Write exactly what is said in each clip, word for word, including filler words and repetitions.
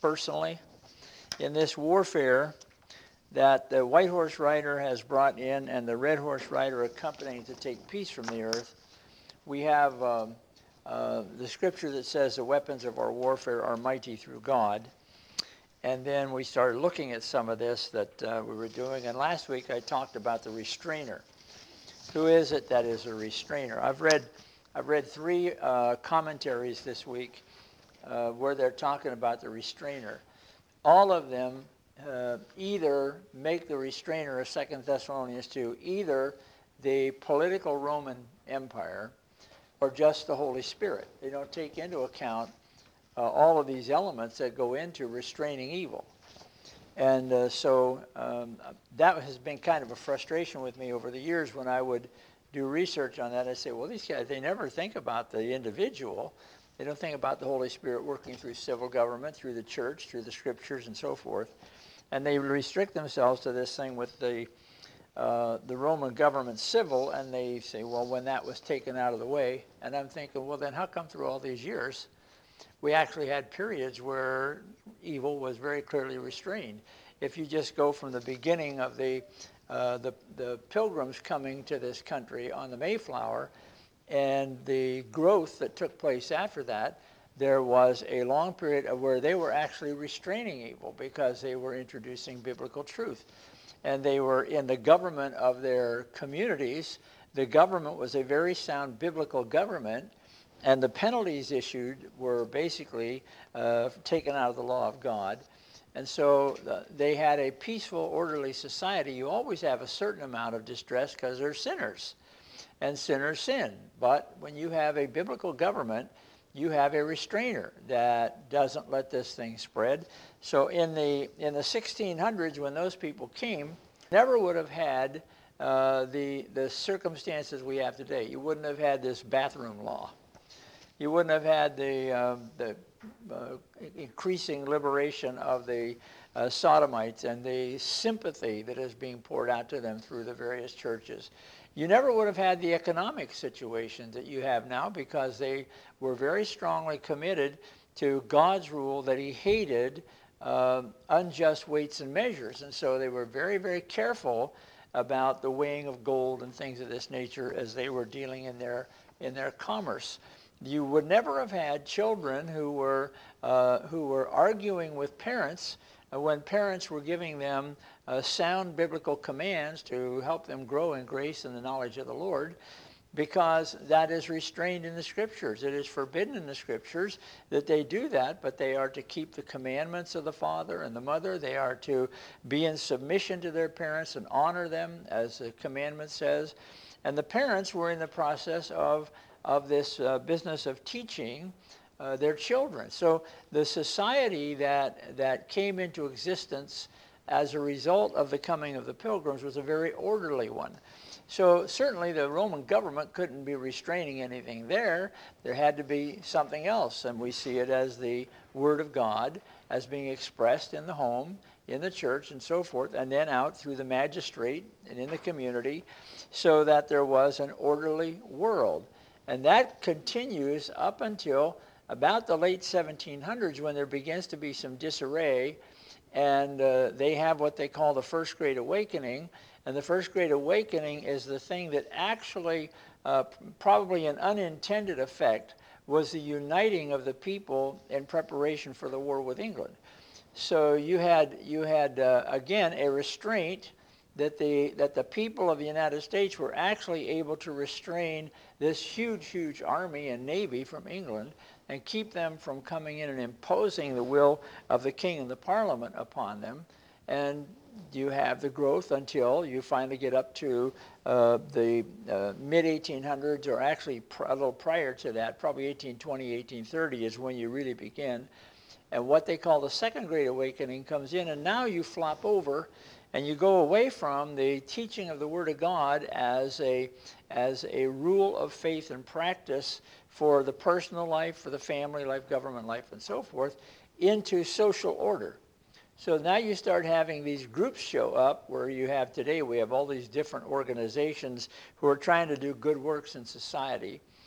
personally in this warfare that the white horse rider has brought in and the red horse rider accompanying to take peace from the earth. We have um, uh, the scripture that says the weapons of our warfare are mighty through God. And then we started looking at some of this that uh, we were doing. And last week I talked about the restrainer. Who is it that is a restrainer? I've read, I've read three uh, commentaries this week uh, where they're talking about the restrainer. All of them uh, either make the restrainer of Second Thessalonians two either the political Roman Empire or just the Holy Spirit. They don't take into account uh, all of these elements that go into restraining evil. And uh, so um, that has been kind of a frustration with me over the years when I would do research on that. I say, well, these guys, they never think about the individual. They don't think about the Holy Spirit working through civil government, through the church, through the scriptures, and so forth. And they restrict themselves to this thing with the uh, the Roman government civil, and they say, well, when that was taken out of the way. And I'm thinking, well, then how come through all these years we actually had periods where evil was very clearly restrained? If you just go from the beginning of the, uh, the, the pilgrims coming to this country on the Mayflower and the growth that took place after that, there was a long period of where they were actually restraining evil because they were introducing biblical truth. And they were in the government of their communities. The government was a very sound biblical government, and the penalties issued were basically uh, taken out of the law of God. And so uh, they had a peaceful, orderly society. You always have a certain amount of distress because they're sinners, and sinners sin. But when you have a biblical government, you have a restrainer that doesn't let this thing spread. So in the in the sixteen hundreds, when those people came, never would have had uh, the the circumstances we have today. You wouldn't have had this bathroom law. You wouldn't have had the um, the uh, increasing liberation of the uh, Sodomites and the sympathy that is being poured out to them through the various churches. You never would have had the economic situation that you have now because they were very strongly committed to God's rule that he hated uh, unjust weights and measures. And so they were very, very careful about the weighing of gold and things of this nature as they were dealing in their, in their commerce. You would never have had children who were, uh, who were arguing with parents uh, when parents were giving them uh, sound biblical commands to help them grow in grace and the knowledge of the Lord, because that is restrained in the scriptures. It is forbidden in the scriptures that they do that, but they are to keep the commandments of the father and the mother. They are to be in submission to their parents and honor them, as the commandment says. And the parents were in the process of, of this uh, business of teaching uh, their children. So the society that, that came into existence as a result of the coming of the pilgrims was a very orderly one. So certainly the Roman government couldn't be restraining anything there. There had to be something else, and we see it as the Word of God as being expressed in the home, in the church, and so forth, and then out through the magistrate and in the community, so that there was an orderly world. And that continues up until about the late seventeen hundreds, when there begins to be some disarray, and uh, they have what they call the First Great Awakening. And the First Great Awakening is the thing that actually, uh, probably an unintended effect, was the uniting of the people in preparation for the war with England. So you had, you had uh, again, a restraint that the, that the people of the United States were actually able to restrain this huge, huge army and navy from England and keep them from coming in and imposing the will of the king and the parliament upon them. And you have the growth until you finally get up to uh, the uh, mid eighteen hundreds, or actually pr a little prior to that, probably eighteen twenty, eighteen thirty is when you really begin. And what they call the Second Great Awakening comes in, and now you flop over and you go away from the teaching of the Word of God as a, as a rule of faith and practice for the personal life, for the family life, government life, and so forth, into social order. So now you start having these groups show up where you have today, we have all these different organizations who are trying to do good works in society.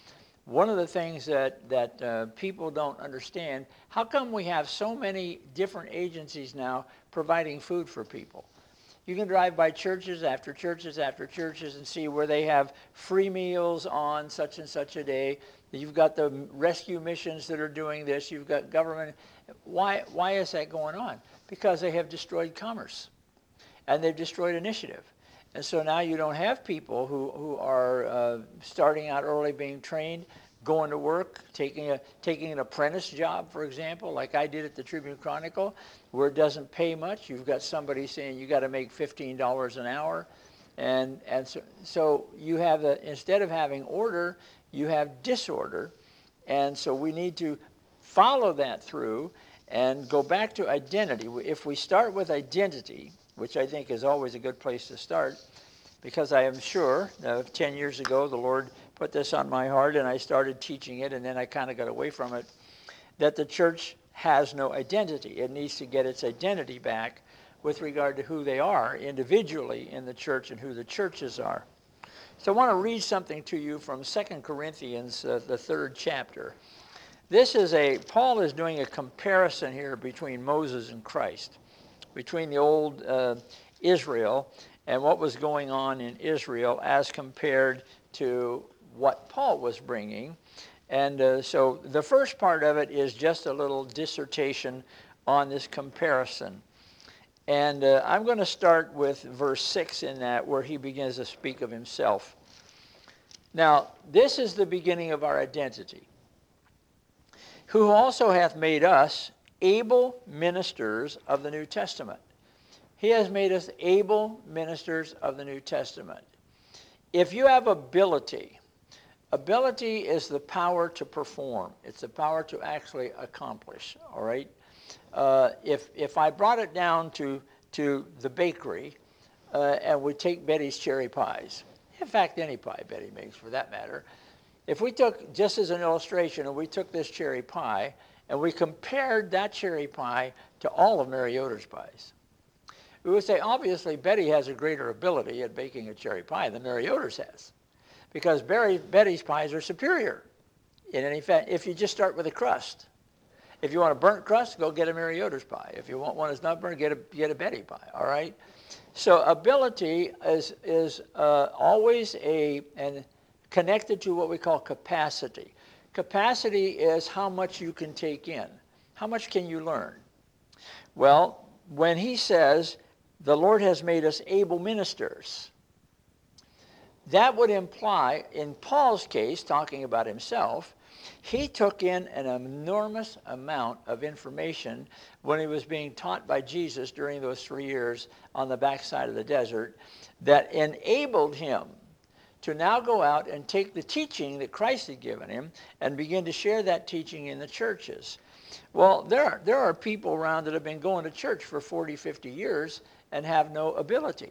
one of the things that, that uh, people don't understand, how come we have so many different agencies now providing food for people? You can drive by churches after churches after churches and see where they have free meals on such and such a day. You've got the rescue missions that are doing this. You've got government. Why, why is that going on? Because they have destroyed commerce, and they've destroyed initiative. And so now you don't have people who, who are uh, starting out early, being trained, going to work, taking a taking an apprentice job, for example, like I did at the Tribune Chronicle, where it doesn't pay much. You've got somebody saying you got to make fifteen dollars an hour. And, and so, so you have, the, instead of having order, you have disorder. And so we need to follow that through and go back to identity. If we start with identity, which I think is always a good place to start, because I am sure uh, ten years ago the Lord put this on my heart and I started teaching it, and then I kind of got away from it, that the church has no identity. It needs to get its identity back with regard to who they are individually in the church and who the churches are. So I want to read something to you from Second Corinthians, uh, the third chapter. This is a, Paul is doing a comparison here between Moses and Christ, between the old uh, Israel and what was going on in Israel as compared to what Paul was bringing. And uh, so the first part of it is just a little dissertation on this comparison. And uh, I'm going to start with verse six in that, where he begins to speak of himself. Now, this is the beginning of our identity. Who also hath made us able ministers of the New Testament. He has made us able ministers of the New Testament. If you have ability, ability is the power to perform. It's the power to actually accomplish, all right? Uh, if, if I brought it down to, to the bakery uh, and we take Betty's cherry pies, in fact, any pie Betty makes for that matter, if we took, just as an illustration, and we took this cherry pie and we compared that cherry pie to all of Mary Yoder's pies, we would say, obviously, Betty has a greater ability at baking a cherry pie than Mary Yoder's has, because Barry, Betty's pies are superior in any fact, if you just start with a crust. If you want a burnt crust, go get a Mary Yoder's pie. If you want one that's not burnt, get a, get a Betty pie, all right? So ability is, is uh, always a, and connected to what we call capacity. Capacity is how much you can take in. How much can you learn? Well, when he says, the Lord has made us able ministers, that would imply, in Paul's case, talking about himself, he took in an enormous amount of information when he was being taught by Jesus during those three years on the backside of the desert that enabled him to now go out and take the teaching that Christ had given him and begin to share that teaching in the churches. Well, there are, there are people around that have been going to church for forty, fifty years and have no ability.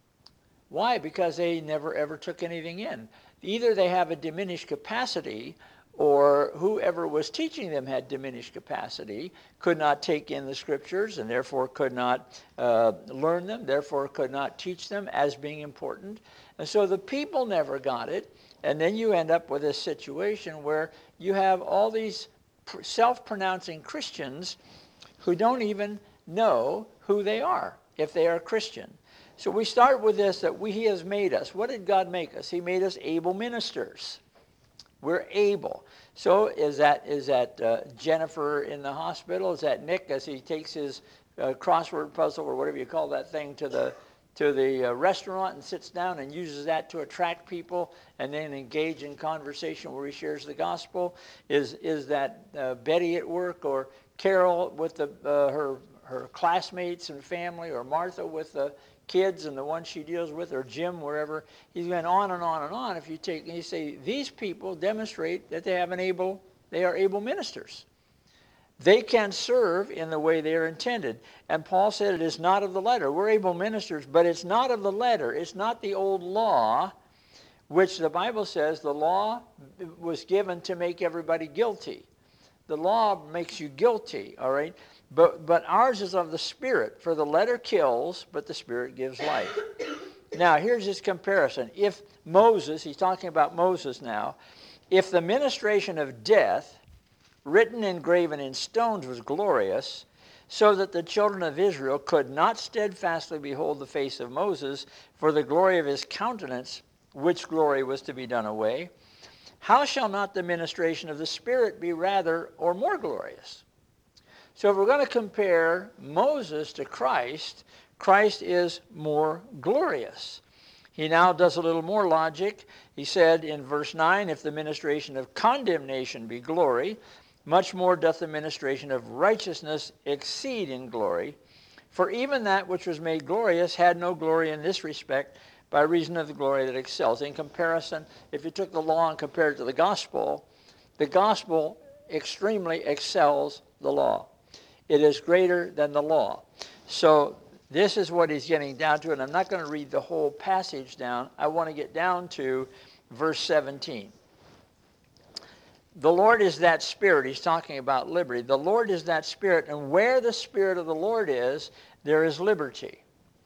Why? Because they never ever took anything in. Either they have a diminished capacity, or whoever was teaching them had diminished capacity, could not take in the scriptures, and therefore could not uh, learn them, therefore could not teach them as being important. And so the people never got it, and then you end up with a situation where you have all these self-pronouncing Christians who don't even know who they are, if they are Christian. So we start with this, that we, he has made us. What did God make us? He made us able ministers. We're able. So is that is that uh, Jennifer in the hospital? Is that Nick as he takes his uh, crossword puzzle or whatever you call that thing to the to the uh, restaurant and sits down and uses that to attract people and then engage in conversation where he shares the gospel? Is is that uh, Betty at work, or Carol with the uh, her her classmates and family, or Martha with the kids and the ones she deals with, or Jim, wherever? He's going on and on and on. If you take and you say these people demonstrate that they have an able, they are able ministers. They can serve in the way they are intended. And Paul said it is not of the letter. We're able ministers, but it's not of the letter. It's not the old law, which the Bible says the law was given to make everybody guilty. The law makes you guilty, all right? But but ours is of the Spirit, for the letter kills, but the Spirit gives life. Now, here's this comparison. If Moses, he's talking about Moses now, If the ministration of death, written and graven in stones, was glorious, so that the children of Israel could not steadfastly behold the face of Moses for the glory of his countenance, which glory was to be done away, how shall not the ministration of the Spirit be rather or more glorious? So if we're going to compare Moses to Christ, Christ is more glorious. He now does a little more logic. He said in verse nine, if the ministration of condemnation be glory, much more doth the ministration of righteousness exceed in glory. For even that which was made glorious had no glory in this respect, by reason of the glory that excels. In comparison, if you took the law and compared it to the gospel, the gospel extremely excels the law. It is greater than the law. So this is what he's getting down to, and I'm not going to read the whole passage down. I want to get down to verse seventeen. The Lord is that Spirit. He's talking about liberty. The Lord is that Spirit, and where the Spirit of the Lord is, there is liberty.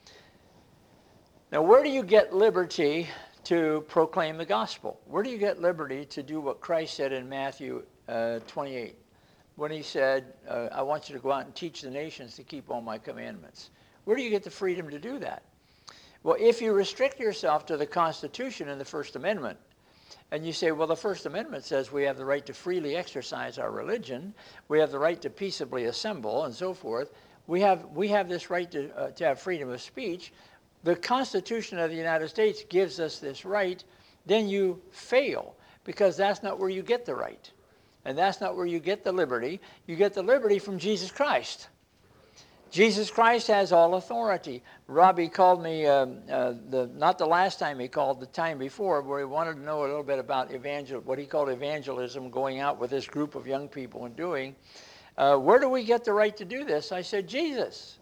Now, where do you get liberty to proclaim the gospel? Where do you get liberty to do what Christ said in Matthew uh, twenty-eight, when he said, uh, I want you to go out and teach the nations to keep all my commandments? Where do you get the freedom to do that? Well, if you restrict yourself to the Constitution and the First Amendment, and you say, well, the First Amendment says we have the right to freely exercise our religion, we have the right to peaceably assemble, and so forth. We have, we have this right to, uh, to have freedom of speech. The Constitution of the United States gives us this right. Then you fail, because that's not where you get the right. And that's not where you get the liberty. You get the liberty from Jesus Christ. Jesus Christ has all authority. Robbie called me, um, uh, the, not the last time he called, the time before, where he wanted to know a little bit about evangel, what he called evangelism, going out with this group of young people and doing. Uh, where do we get the right to do this? I said, Jesus.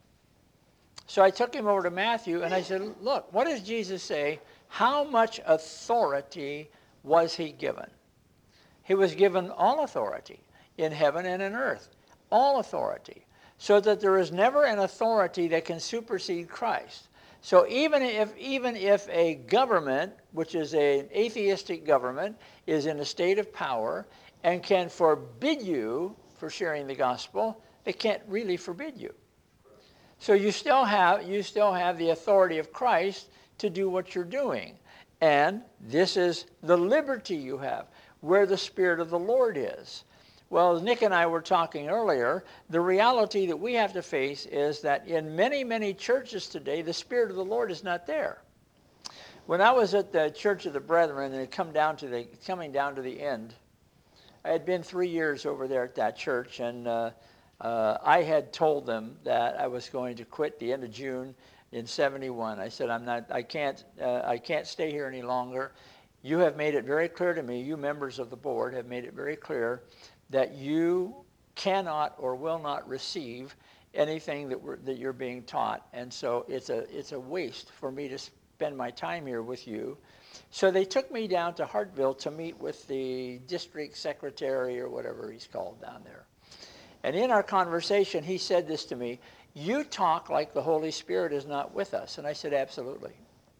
So I took him over to Matthew, and I said, look, what does Jesus say? How much authority was he given? He was given all authority in heaven and in earth. All authority. So that there is never an authority that can supersede Christ. So even if, even if a government, which is an atheistic government, is in a state of power and can forbid you for sharing the gospel, they can't really forbid you. So you still have, you still have the authority of Christ to do what you're doing. And this is the liberty you have, where the Spirit of the Lord is. Well, as Nick and I were talking earlier, the reality that we have to face is that in many, many churches today, the Spirit of the Lord is not there. When I was at the Church of the Brethren and it come down to the, coming down to the end, I had been three years over there at that church, and uh, uh, I had told them that I was going to quit the end of June in seventy-one. I said, I'm not, I can't, uh, I can't stay here any longer. You have made it very clear to me, you members of the board have made it very clear that you cannot or will not receive anything that, we're, that you're being taught. And so it's a, it's a waste for me to spend my time here with you. So they took me down to Hartville to meet with the district secretary or whatever he's called down there. And in our conversation, he said this to me, you talk like the Holy Spirit is not with us. And I said, absolutely.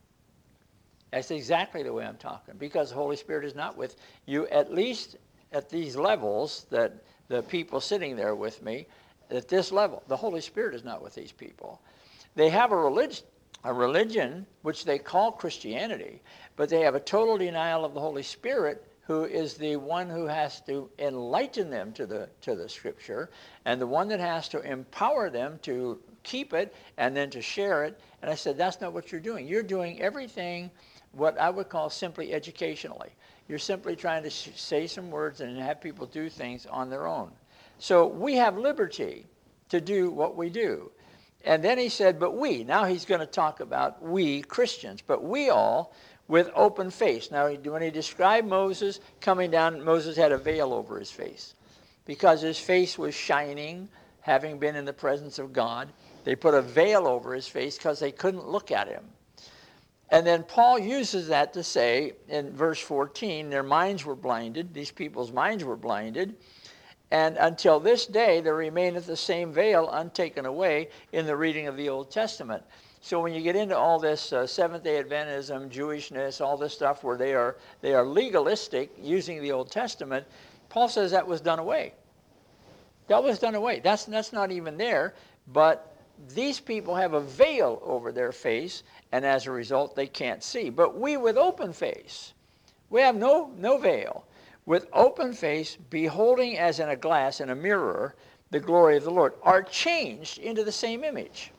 That's exactly the way I'm talking, because the Holy Spirit is not with you, at least at these levels, that the people sitting there with me, at this level, the Holy Spirit is not with these people. They have a religion, a religion which they call Christianity, but they have a total denial of the Holy Spirit, who is the one who has to enlighten them to the, to the Scripture, and the one that has to empower them to keep it and then to share it. And I said, that's not what you're doing. You're doing everything what I would call simply educationally. You're simply trying to sh- say some words and have people do things on their own. So we have liberty to do what we do. And then he said, but we, now he's going to talk about we Christians, but we all with open face. Now, when he described Moses coming down, Moses had a veil over his face because his face was shining, having been in the presence of God. They put a veil over his face because they couldn't look at him. And then Paul uses that to say in verse fourteen, their minds were blinded, these people's minds were blinded, and until this day there remaineth the same veil untaken away in the reading of the Old Testament. So when you get into all this uh, Seventh-day Adventism, Jewishness, all this stuff where they are they are legalistic using the Old Testament, Paul says that was done away. That was done away. That's that's not even there. But these people have a veil over their face, and as a result, they can't see. But we with open face, we have no no veil. With open face, beholding as in a glass, in a mirror, the glory of the Lord, are changed into the same image.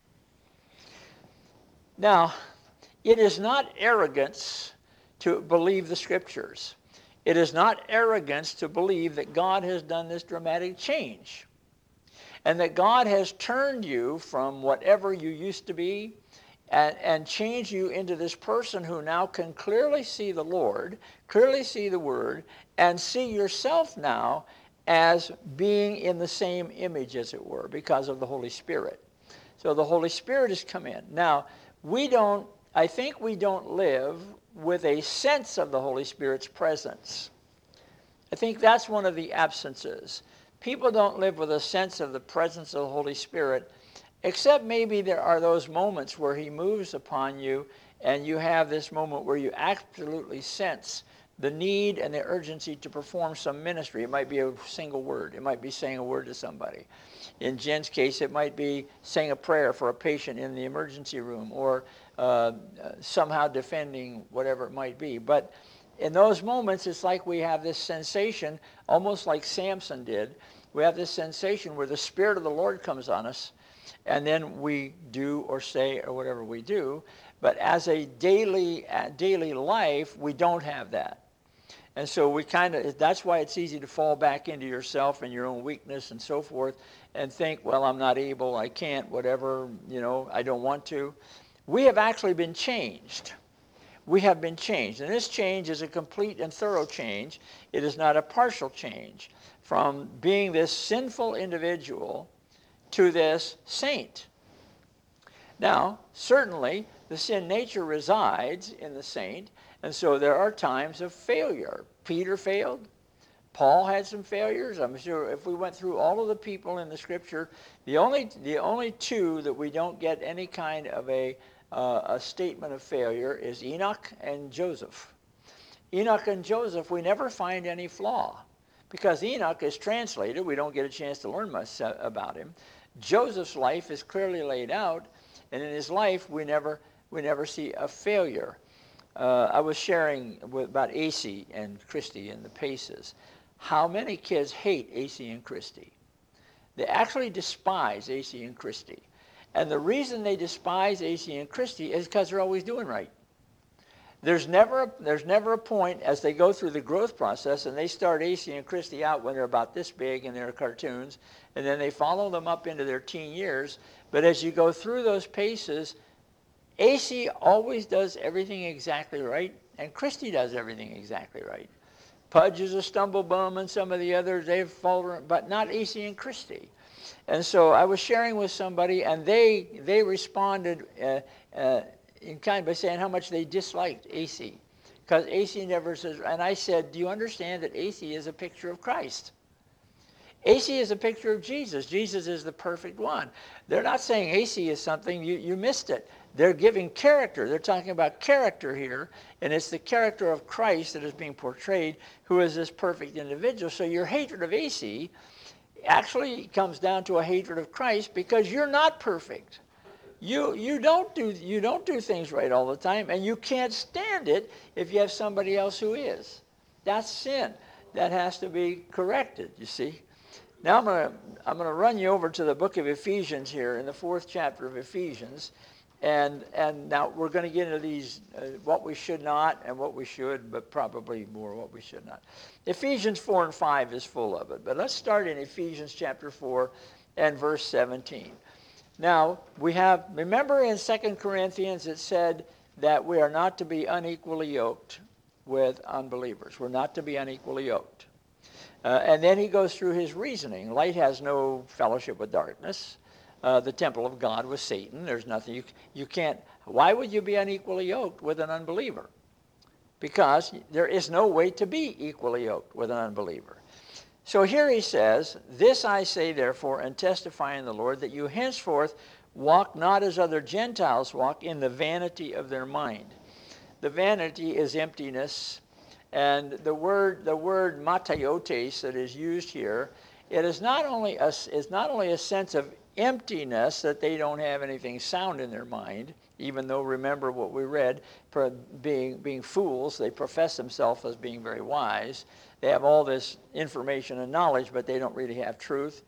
Now, it is not arrogance to believe the Scriptures. It is not arrogance to believe that God has done this dramatic change and that God has turned you from whatever you used to be and, and changed you into this person who now can clearly see the Lord, clearly see the Word, and see yourself now as being in the same image, as it were, because of the Holy Spirit. So the Holy Spirit has come in. Now, we don't, I think we don't live with a sense of the Holy Spirit's presence. I think that's one of the absences. People don't live with a sense of the presence of the Holy Spirit, except maybe there are those moments where he moves upon you and you have this moment where you absolutely sense the need and the urgency to perform some ministry. It might be a single word. It might be saying a word to somebody. In Jen's case, it might be saying a prayer for a patient in the emergency room, or uh, somehow defending whatever it might be. But in those moments, it's like we have this sensation, almost like Samson did. We have this sensation where the Spirit of the Lord comes on us, and then we do or say or whatever we do. But as a daily, uh, daily life, we don't have that. And so we kind of, that's why it's easy to fall back into yourself and your own weakness and so forth and think, well, I'm not able, I can't, whatever, you know, I don't want to. We have actually been changed. We have been changed. And this change is a complete and thorough change. It is not a partial change from being this sinful individual to this saint. Now, certainly, the sin nature resides in the saint, and so there are times of failure. Peter failed. Paul had some failures. I'm sure if we went through all of the people in the Scripture, the only the only two that we don't get any kind of a uh, a statement of failure is Enoch and Joseph. Enoch and Joseph, we never find any flaw, because Enoch is translated. We don't get a chance to learn much about him. Joseph's life is clearly laid out, and in his life we never we never see a failure. Uh, I was sharing with, about A C and Christy and the Paces. How many kids hate A C and Christy? They actually despise A C and Christy. And the reason they despise A C and Christy is because they're always doing right. There's never, a, there's never a point as they go through the growth process, and they start A C and Christy out when they're about this big and they're cartoons, and then they follow them up into their teen years. But as you go through those paces, A C always does everything exactly right, and Christy does everything exactly right. Pudge is a stumble bum, and some of the others, they've fallen, but not A C and Christy. And so I was sharing with somebody, and they they responded uh, uh, in kind by saying how much they disliked A C, because A C never says. And I said, do you understand that A C is a picture of Christ? A C is a picture of Jesus. Jesus is the perfect one. They're not saying A C is something, you, you missed it. They're giving character. They're talking about character here, and it's the character of Christ that is being portrayed, who is this perfect individual. So your hatred of A C actually comes down to a hatred of Christ, because you're not perfect. You you don't do you don't do things right all the time, and you can't stand it if you have somebody else who is. That's sin. That has to be corrected, you see. Now I'm going to I'm going to run you over to the book of Ephesians here, in the fourth chapter of Ephesians. And and now we're going to get into these, uh, what we should not and what we should, but probably more what we should not. Ephesians four and five is full of it. But let's start in Ephesians chapter four and verse seventeen. Now, we have, remember in Second Corinthians it said that we are not to be unequally yoked with unbelievers. We're not to be unequally yoked. Uh, and then he goes through his reasoning. Light has no fellowship with darkness. Uh, the temple of God was Satan. There's nothing, you, you can't, why would you be unequally yoked with an unbeliever? Because there is no way to be equally yoked with an unbeliever. So here he says, this I say therefore, and testify in the Lord, that you henceforth walk not as other Gentiles walk, in the vanity of their mind. The vanity is emptiness, and the word the word mataiotes that is used here, it is not only a, is not only a sense of emptiness, that they don't have anything sound in their mind, even though, remember what we read, being, being fools, they profess themselves as being very wise. They have all this information and knowledge, but they don't really have truth.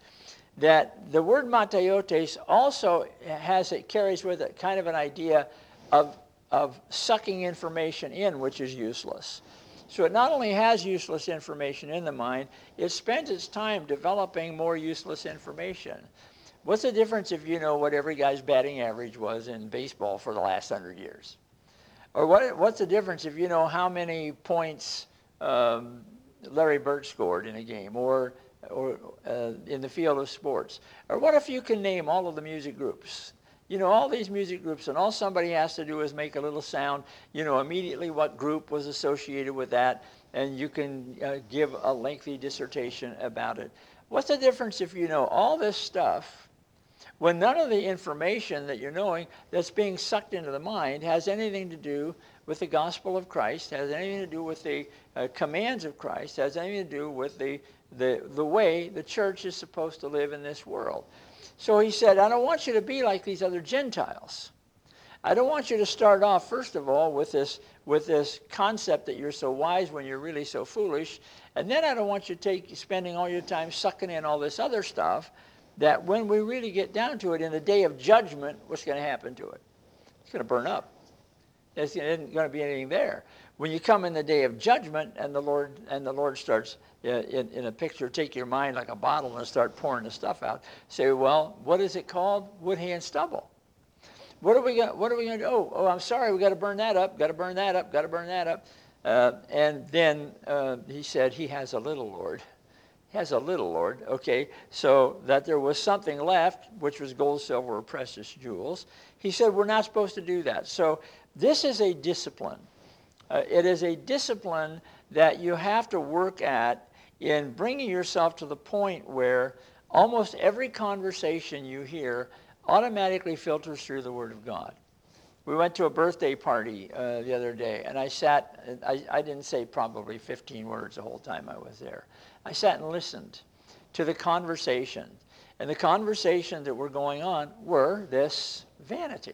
That the word mataiotes also has, it carries with it kind of an idea of, of sucking information in, which is useless. So it not only has useless information in the mind, it spends its time developing more useless information. What's the difference if you know what every guy's batting average was in baseball for the last hundred years? Or what, what's the difference if you know how many points um, Larry Bird scored in a game, or, or uh, in the field of sports? Or what if you can name all of the music groups? You know, all these music groups, and all somebody has to do is make a little sound, you know, immediately what group was associated with that, and you can uh, give a lengthy dissertation about it. What's the difference if you know all this stuff, when none of the information that you're knowing that's being sucked into the mind has anything to do with the gospel of Christ, has anything to do with the uh, commands of Christ, has anything to do with the, the, the way the church is supposed to live in this world? So he said, I don't want you to be like these other Gentiles. I don't want you to start off, first of all, with this, with this concept that you're so wise when you're really so foolish. And then I don't want you to take spending all your time sucking in all this other stuff, that when we really get down to it, in the day of judgment, what's going to happen to it? It's going to burn up. There isn't going to be anything there. When you come in the day of judgment, and the Lord and the Lord starts uh, in, in a picture, take your mind like a bottle and start pouring the stuff out. Say, well, what is it called? Wood, hay, and stubble. What are we going? What are we going to do? Oh, oh, I'm sorry. We got to burn that up. Got to burn that up. Got to burn that up. Uh, and then uh, he said, he has a little, Lord. Has a little, Lord, okay, so that there was something left, which was gold, silver, or precious jewels. He said we're not supposed to do that. So this is a discipline. Uh, it is a discipline that you have to work at in bringing yourself to the point where almost every conversation you hear automatically filters through the Word of God. We went to a birthday party uh, the other day, and I sat, I, I didn't say probably fifteen words the whole time I was there. I sat and listened to the conversation. And the conversations that were going on were this vanity.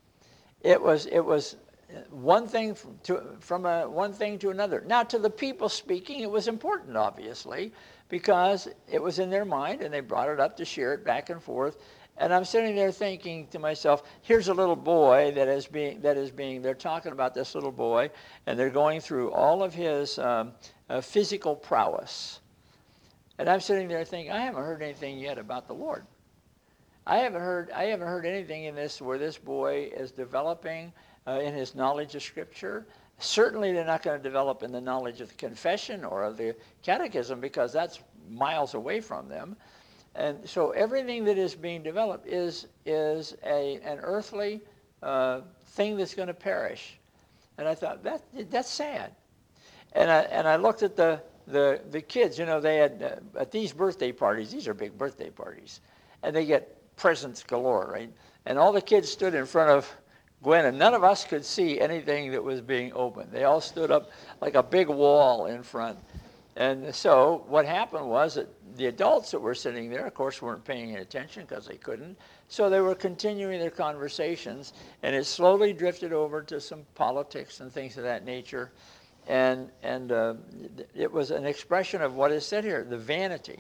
It was, it was one thing from, to, from a, one thing to another. Now, to the people speaking, it was important, obviously, because it was in their mind, and they brought it up to share it back and forth. And I'm sitting there thinking to myself, here's a little boy that is being, that is being, they're talking about this little boy, and they're going through all of his um, uh, physical prowess. And I'm sitting there thinking, I haven't heard anything yet about the Lord. I haven't heard, I haven't heard anything in this where this boy is developing uh, in his knowledge of Scripture. Certainly they're not going to develop in the knowledge of the confession or of the catechism, because that's miles away from them. And so everything that is being developed is, is a, an earthly uh, thing that's going to perish. And I thought, that, that's sad. And I, and I looked at the, the, the kids. You know, they had, uh, at these birthday parties, these are big birthday parties, and they get presents galore, right? And all the kids stood in front of Gwen, and none of us could see anything that was being opened. They all stood up like a big wall in front. And so what happened was that the adults that were sitting there, of course, weren't paying any attention because they couldn't. So they were continuing their conversations, and it slowly drifted over to some politics and things of that nature. And, and uh, it was an expression of what is said here, the vanity.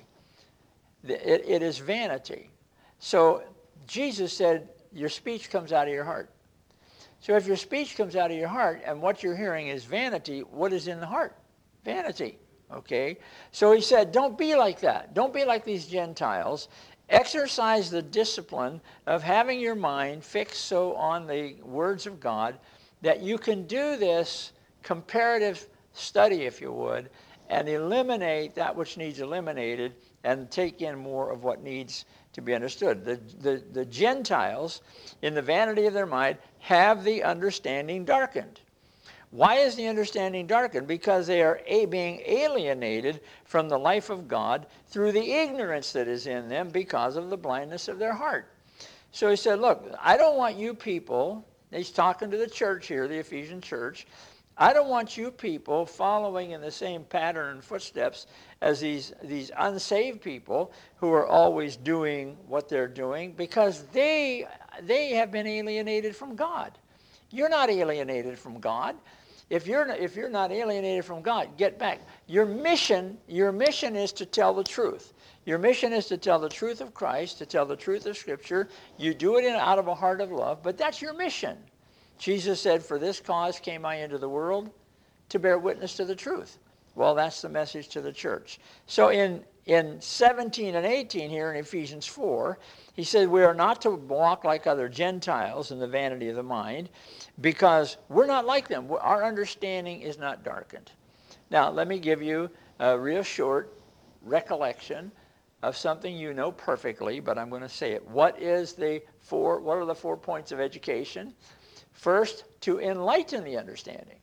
It, it is vanity. So Jesus said, your speech comes out of your heart. So if your speech comes out of your heart and what you're hearing is vanity, what is in the heart? Vanity. Okay? So he said, don't be like that. Don't be like these Gentiles. Exercise the discipline of having your mind fixed so on the words of God that you can do this comparative study, if you would, and eliminate that which needs eliminated and take in more of what needs to be understood. The, the, the Gentiles, in the vanity of their mind, have the understanding darkened. Why is the understanding darkened? Because they are a, being alienated from the life of God through the ignorance that is in them because of the blindness of their heart. So he said, look, I don't want you people, he's talking to the church here, the Ephesian church, I don't want you people following in the same pattern and footsteps as these, these unsaved people who are always doing what they're doing, because they, they have been alienated from God. You're not alienated from God. If you're, not, if you're not alienated from God, get back. Your mission, your mission is to tell the truth. Your mission is to tell the truth of Christ, to tell the truth of Scripture. You do it in, out of a heart of love, but that's your mission. Jesus said, for this cause came I into the world, to bear witness to the truth. Well, that's the message to the church. So in, in seventeen and eighteen here in Ephesians four, he said we are not to walk like other Gentiles in the vanity of the mind, because we're not like them. Our understanding is not darkened. Now, let me give you a real short recollection of something you know perfectly, but I'm going to say it. What is the four, what are the four points of education? First, to enlighten the understanding.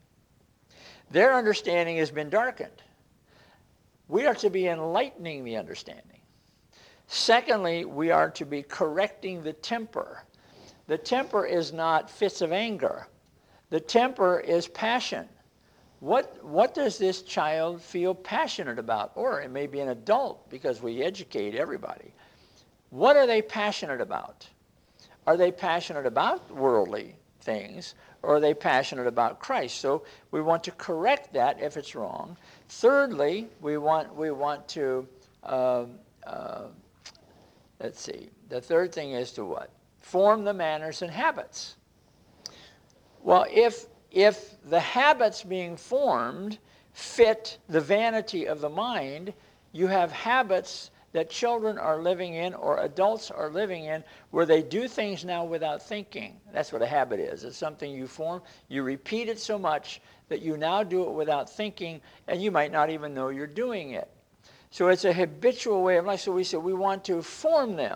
Their understanding has been darkened. We are to be enlightening the understanding. Secondly, we are to be correcting the temper. The temper is not fits of anger. The temper is passion. What, what does this child feel passionate about? Or it may be an adult, because we educate everybody. What are they passionate about? Are they passionate about worldly things, or are they passionate about Christ? So we want to correct that if it's wrong. Thirdly, we want, we want to, uh, uh, let's see, the third thing is to what? Form the manners and habits. Well, if, if the habits being formed fit the vanity of the mind, you have habits that children are living in or adults are living in where they do things now without thinking. That's what a habit is. It's something you form. You repeat it so much that you now do it without thinking, and you might not even know you're doing it. So it's a habitual way of life. So we said we want to form them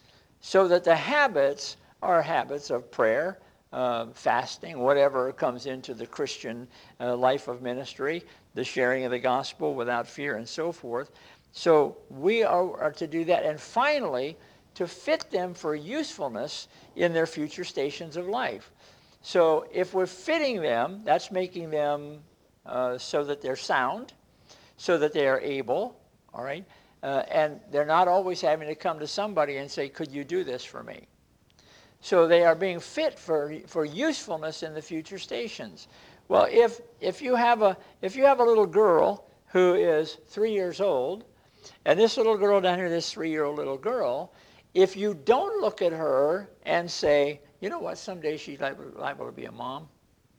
so that the habits are habits of prayer, uh, fasting, whatever comes into the Christian uh, life of ministry, the sharing of the gospel without fear and so forth. So we are, are to do that. And finally, to fit them for usefulness in their future stations of life. So if we're fitting them, that's making them uh, so that they're sound, so that they are able, all right? Uh, and they're not always having to come to somebody and say, could you do this for me? So they are being fit for, for usefulness in the future stations. Well, if, if, you have a, if you have a little girl who is three years old, and this little girl down here, this three-year-old little girl, if you don't look at her and say, you know what, someday she's liable, liable to be a mom.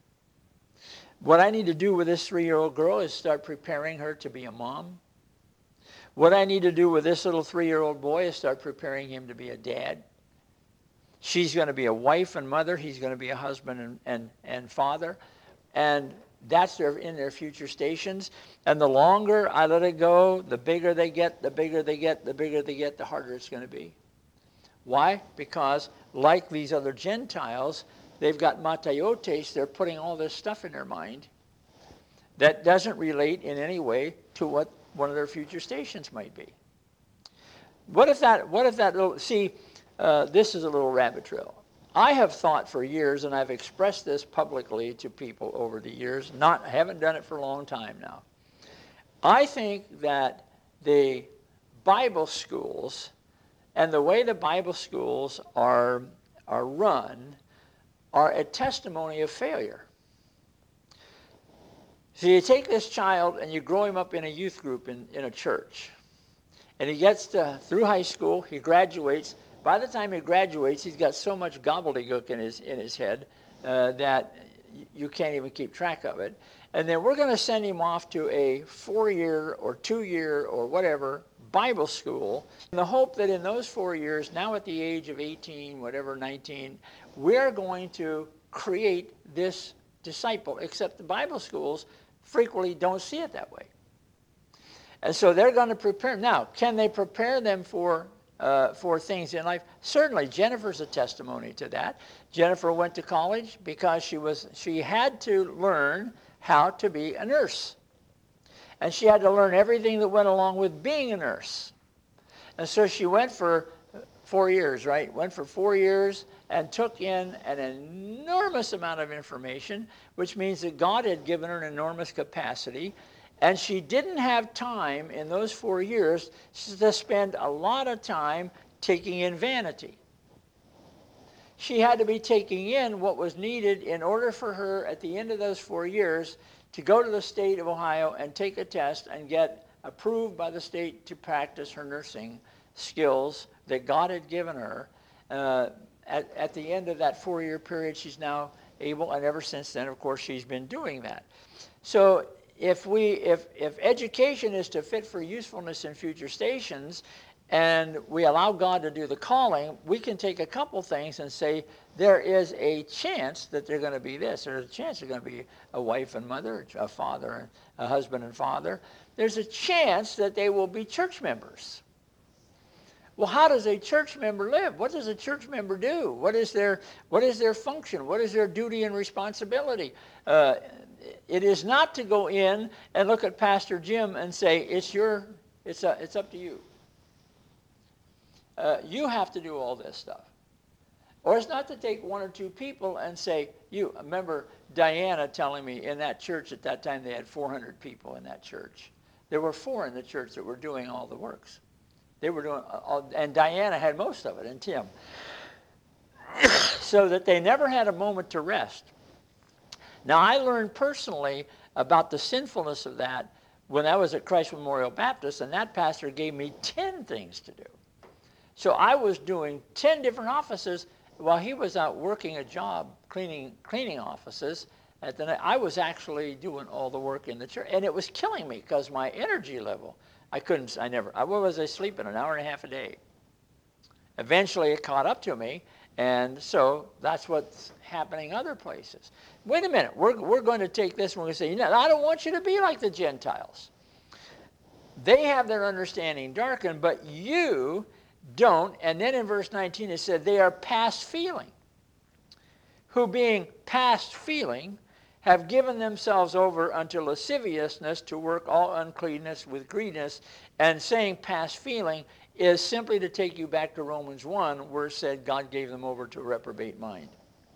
What I need to do with this three-year-old girl is start preparing her to be a mom. What I need to do with this little three-year-old boy is start preparing him to be a dad. She's going to be a wife and mother. He's going to be a husband and, and, and father. And that's their, in their future stations. And the longer I let it go, the bigger they get, the bigger they get, the bigger they get, the harder it's going to be. Why? Because like these other Gentiles, they've got matayotes. They're putting all this stuff in their mind that doesn't relate in any way to what one of their future stations might be. What if that, what if that little, see, uh, this is a little rabbit trail. I have thought for years, and I've expressed this publicly to people over the years, not, I haven't done it for a long time now. I think that the Bible schools and the way the Bible schools are, are run are a testimony of failure. So you take this child and you grow him up in a youth group in, in a church. And he gets to, through high school, he graduates. By the time he graduates, he's got so much gobbledygook in his, in his head uh, that you can't even keep track of it. And then we're going to send him off to a four-year or two-year or whatever Bible school in the hope that in those four years, now at the age of eighteen, whatever, nineteen, we're going to create this disciple, except the Bible schools frequently don't see it that way. And so they're going to prepare. Now, can they prepare them for uh, for things in life. Certainly, Jennifer's a testimony to that. Jennifer went to college because she was she had to learn how to be a nurse. And she had to learn everything that went along with being a nurse. And so she went for four years, right? Went for four years and took in an enormous amount of information, which means that God had given her an enormous capacity. And she didn't have time in those four years to spend a lot of time taking in vanity. She had to be taking in what was needed in order for her at the end of those four years to go to the state of Ohio and take a test and get approved by the state to practice her nursing skills that God had given her. Uh, at, at the end of that four-year period, she's now able, and ever since then, of course, she's been doing that. So if we, if, if education is to fit for usefulness in future stations, and we allow God to do the calling, we can take a couple things and say, there is a chance that they're going to be this. There's a chance they're going to be a wife and mother, a father, a husband and father. There's a chance that they will be church members. Well, how does a church member live? What does a church member do? What is their, what is their function? What is their duty and responsibility? Uh, it is not to go in and look at Pastor Jim and say, it's, your, it's, a, it's up to you. Uh, you have to do all this stuff. Or it's not to take one or two people and say, you, remember Diana telling me in that church at that time they had four hundred people in that church. There were four in the church that were doing all the works. They were doing, all, and Diana had most of it, and Tim. So that they never had a moment to rest. Now I learned personally about the sinfulness of that when I was at Christ Memorial Baptist, and that pastor gave me ten things to do. So I was doing ten different offices while he was out working a job cleaning cleaning offices. At the night, I was actually doing all the work in the church, and it was killing me because my energy level, I couldn't, I never, I was I sleeping an hour and a half a day. Eventually it caught up to me, and so that's what's happening other places. Wait a minute, we're, we're going to take this and we're going to say, you know, I don't want you to be like the Gentiles. They have their understanding darkened, but you don't. And then in verse nineteen it said, they are past feeling, who being past feeling have given themselves over unto lasciviousness to work all uncleanness with greediness. And saying past feeling is simply to take you back to Romans one, where it said God gave them over to a reprobate mind.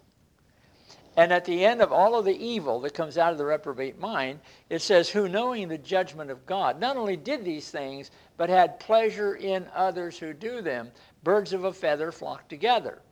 And at the end of all of the evil that comes out of the reprobate mind, it says, who knowing the judgment of God, not only did these things, but had pleasure in others who do them. Birds of a feather flock together.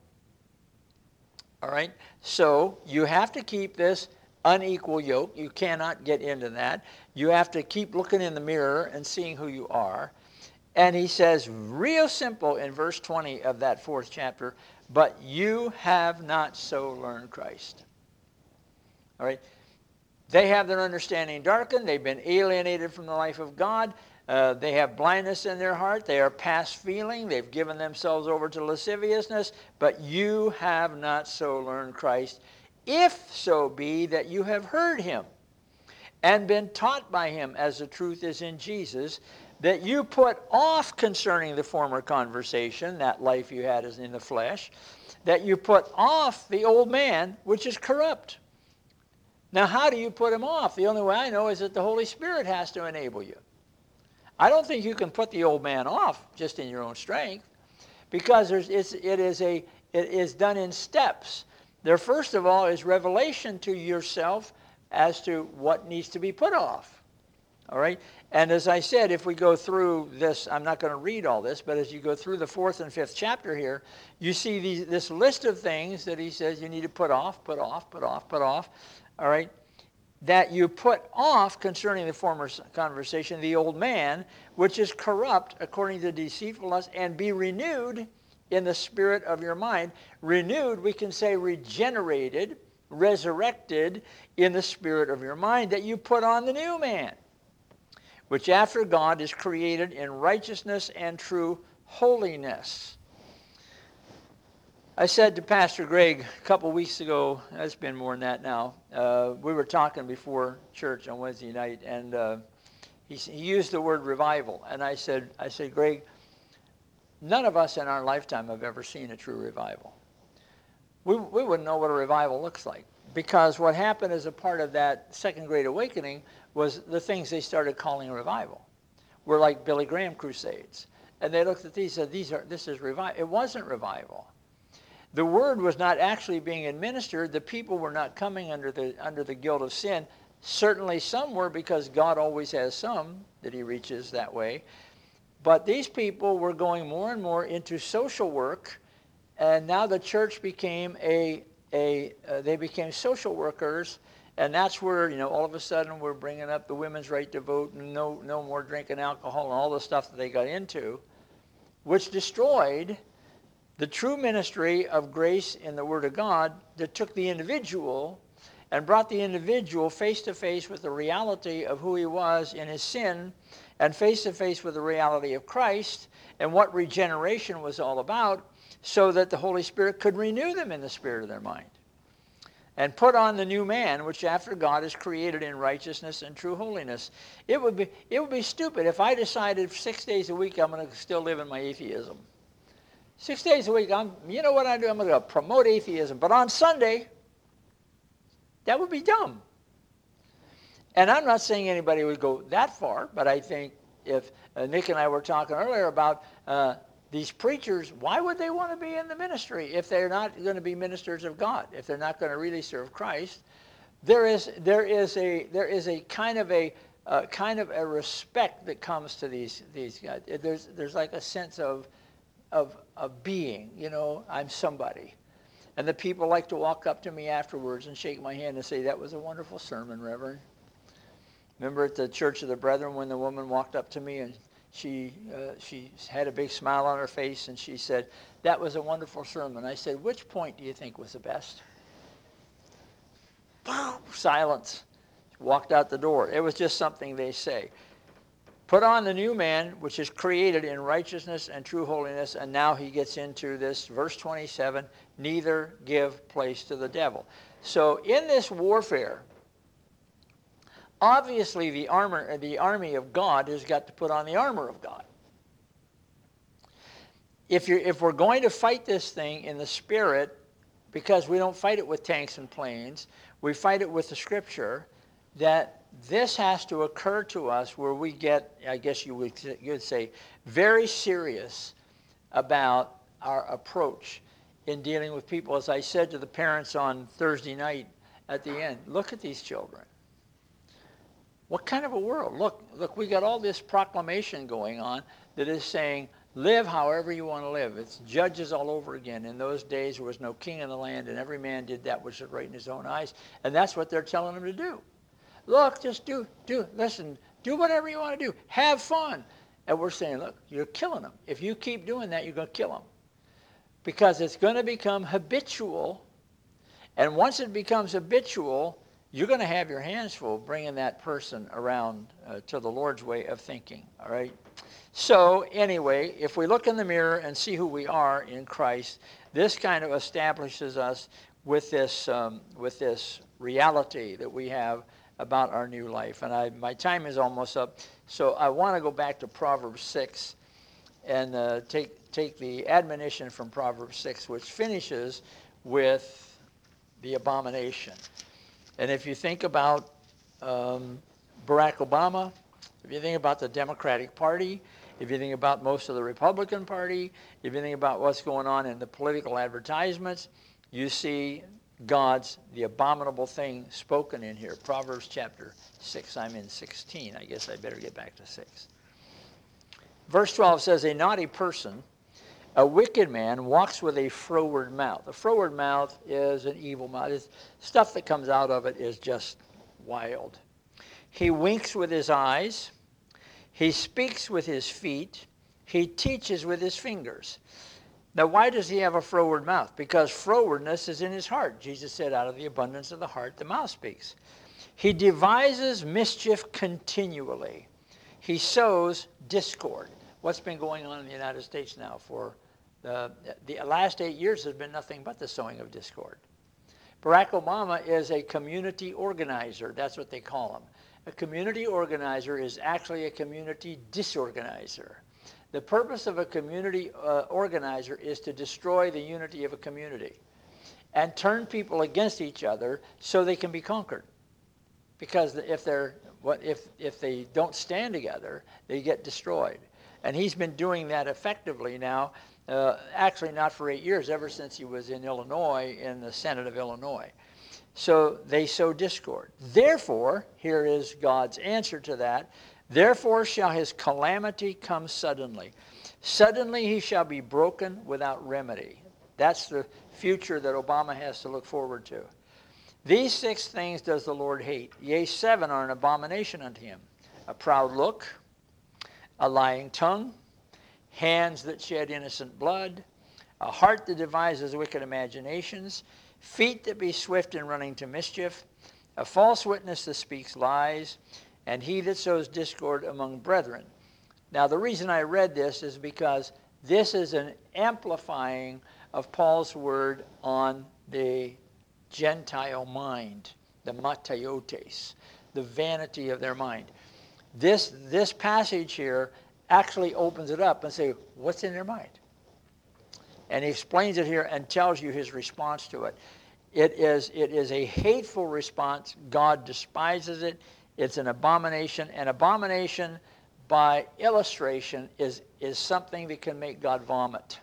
All right? So you have to keep this unequal yoke. You cannot get into that. You have to keep looking in the mirror and seeing who you are. And he says, real simple in verse twenty of that fourth chapter, but you have not so learned Christ. All right? They have their understanding darkened. They've been alienated from the life of God. Uh, they have blindness in their heart. They are past feeling. They've given themselves over to lasciviousness. But you have not so learned Christ, if so be that you have heard him and been taught by him, as the truth is in Jesus, that you put off concerning the former conversation, that life you had is in the flesh, that you put off the old man, which is corrupt. Now, how do you put him off? The only way I know is that the Holy Spirit has to enable you. I don't think you can put the old man off just in your own strength, because there's, it's, it, is a, it is done in steps. There, first of all, is revelation to yourself as to what needs to be put off. All right? And as I said, if we go through this, I'm not going to read all this, but as you go through the fourth and fifth chapter here, you see these, this list of things that he says you need to put off, put off, put off, put off. All right? That you put off concerning the former conversation, the old man, which is corrupt according to deceitfulness, and be renewed in the spirit of your mind. Renewed, we can say regenerated, resurrected in the spirit of your mind, that you put on the new man, which after God is created in righteousness and true holiness. I said to Pastor Greg a couple weeks ago, it's been more than that now, uh, we were talking before church on Wednesday night, and uh, he, he used the word revival. And I said, I said, Greg, none of us in our lifetime have ever seen a true revival. We, we wouldn't know what a revival looks like, because what happened as a part of that Second Great Awakening was the things they started calling revival were like Billy Graham crusades. And they looked at these and said, these are, this is revival. It wasn't revival. The word was not actually being administered. The people were not coming under the, under the guilt of sin. Certainly some were, because God always has some that he reaches that way. But these people were going more and more into social work, and now the church became a, a uh, they became social workers, and that's where, you know, all of a sudden we're bringing up the women's right to vote and no, no more drinking alcohol and all the stuff that they got into, which destroyed the true ministry of grace in the Word of God that took the individual and brought the individual face to face with the reality of who he was in his sin, and face to face with the reality of Christ and what regeneration was all about, so that the Holy Spirit could renew them in the spirit of their mind and put on the new man, which after God is created in righteousness and true holiness. It would be, it would be stupid if I decided six days a week I'm going to still live in my atheism. Six days a week, I'm, you know what I do? I'm going to promote atheism. But on Sunday, that would be dumb. And I'm not saying anybody would go that far, but I think if uh, Nick and I were talking earlier about uh, these preachers, why would they want to be in the ministry if they're not going to be ministers of God, if they're not going to really serve Christ? There is, there is, a, there is a kind of a uh, kind of a respect that comes to these, these guys. There's, there's like a sense of, of, of being, you know, I'm somebody. And the people like to walk up to me afterwards and shake my hand and say, that was a wonderful sermon, Reverend. Remember at the Church of the Brethren when the woman walked up to me and she uh, she had a big smile on her face and she said, that was a wonderful sermon. I said, which point do you think was the best? Silence. Walked out the door. It was just something they say. Put on the new man, which is created in righteousness and true holiness. And now he gets into this, verse twenty-seven, neither give place to the devil. So in this warfare, obviously the armor, the army of God has got to put on the armor of God. If, you're, if we're going to fight this thing in the Spirit, because we don't fight it with tanks and planes, we fight it with the Scripture, that this has to occur to us where we get, I guess you would, you would say, very serious about our approach in dealing with people. As I said to the parents on Thursday night at the end, look at these children. What kind of a world? Look, look, we got all this proclamation going on that is saying, live however you want to live. It's judges all over again. In those days, there was no king in the land, and every man did that which was right in his own eyes. And that's what they're telling them to do. Look, just do, do, listen, do whatever you want to do. Have fun. And we're saying, look, you're killing them. If you keep doing that, you're going to kill them. Because it's going to become habitual. And once it becomes habitual, you're going to have your hands full bringing that person around uh, to the Lord's way of thinking, all right? So anyway, if we look in the mirror and see who we are in Christ, this kind of establishes us with this, um, with this reality that we have about our new life. And I, my time is almost up, so I want to go back to Proverbs six and uh, take, take the admonition from Proverbs six, which finishes with the abomination. And if you think about um, Barack Obama, if you think about the Democratic Party, if you think about most of the Republican Party, if you think about what's going on in the political advertisements, you see God's, the abominable thing spoken in here. Proverbs chapter six, I'm in sixteen. I guess I better get back to six. Verse twelve says, a naughty person, a wicked man, walks with a froward mouth. A froward mouth is an evil mouth. It's, stuff that comes out of it is just wild. He winks with his eyes. He speaks with his feet. He teaches with his fingers. Now, why does he have a froward mouth? Because frowardness is in his heart. Jesus said, out of the abundance of the heart, the mouth speaks. He devises mischief continually. He sows discord. What's been going on in the United States now for the, the last eight years has been nothing but the sowing of discord. Barack Obama is a community organizer. That's what they call him. A community organizer is actually a community disorganizer. The purpose of a community uh, organizer is to destroy the unity of a community and turn people against each other so they can be conquered. Because if they're what if if they don't stand together, they get destroyed. And he's been doing that effectively now, uh, actually not for eight years, ever since he was in Illinois, in the Senate of Illinois. So they sow discord. Therefore, here is God's answer to that. Therefore shall his calamity come suddenly. Suddenly he shall be broken without remedy. That's the future that Obama has to look forward to. These six things does the Lord hate. Yea, seven are an abomination unto him. A proud look, a lying tongue, hands that shed innocent blood, a heart that devises wicked imaginations, feet that be swift in running to mischief, a false witness that speaks lies, and he that sows discord among brethren. Now, the reason I read this is because this is an amplifying of Paul's word on the Gentile mind, the mataiotes, the vanity of their mind. This, this passage here actually opens it up and says, what's in their mind? And he explains it here and tells you his response to it. It is, it is a hateful response. God despises it. It's an abomination. An abomination, by illustration, is, is something that can make God vomit.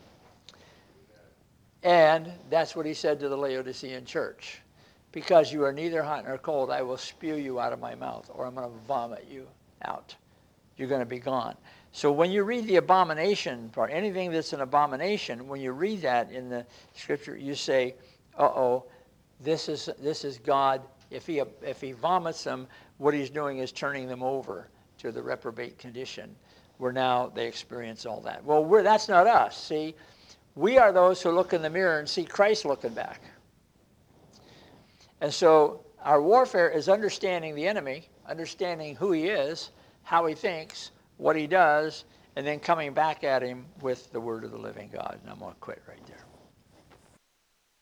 And that's what he said to the Laodicean church. Because you are neither hot nor cold, I will spew you out of my mouth, or I'm going to vomit you out. You're going to be gone. So when you read the abomination part, anything that's an abomination, when you read that in the scripture, you say, uh-oh, this is, this is God. If he, if he vomits them, what he's doing is turning them over to the reprobate condition, where now they experience all that. Well, we're, that's not us, see? We are those who look in the mirror and see Christ looking back. And so our warfare is understanding the enemy, understanding who he is, how he thinks, what he does, and then coming back at him with the word of the living God. And I'm going to quit right there.